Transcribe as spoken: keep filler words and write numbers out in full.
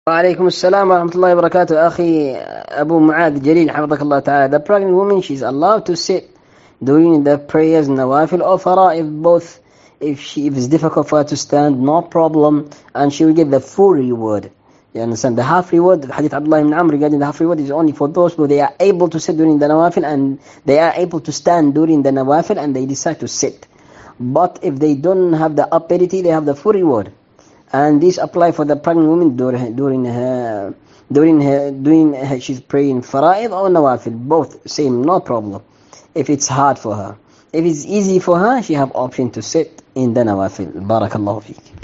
وعليكم السلام ورحمة الله وبركاته. أخي أبو معاذ جليل حفظك الله تعالى. The pregnant woman, she's allowed to sit during the prayers, nawafil or fara'id, both. If she if it's difficult for her to stand, no problem, and she will get the full reward. You understand? The half reward, the hadith Abdullah ibn Amr regarding the half reward, is only for those who they are able to sit during the nawafil and they are able to stand during the nawafil and they decide to sit. But if they don't have the ability, they have the full reward. And this apply for the pregnant woman during during her during her during her, she's praying fara'id or nawafil, both same, no problem. If it's hard for her, if it's easy for her, she have option to sit in the nawafil. Barakallahu feek.